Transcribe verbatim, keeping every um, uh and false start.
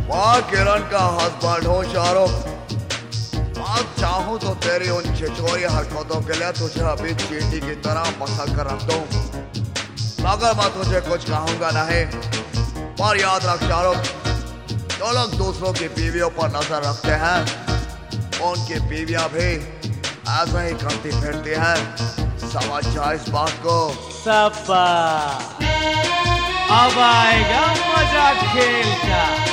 माँ किरण का हस्बैंड हूँ शाहरुख। आज चाहूँ तो तेरी उन छिछोरी हरकतों के लिए तुझे अभी चींटी की तरह पसंद कर रख दूं, मगर मैं तुझे कुछ कहूंगा नहीं। पर याद रख शाहरुख, जो लोग दूसरों की बीवियों पर नजर रखते हैं, उनकी बीवियां भी ऐसा ही करती फिरती है। समझ जा इस बात को। सपा अब आएगा मजा खेल का।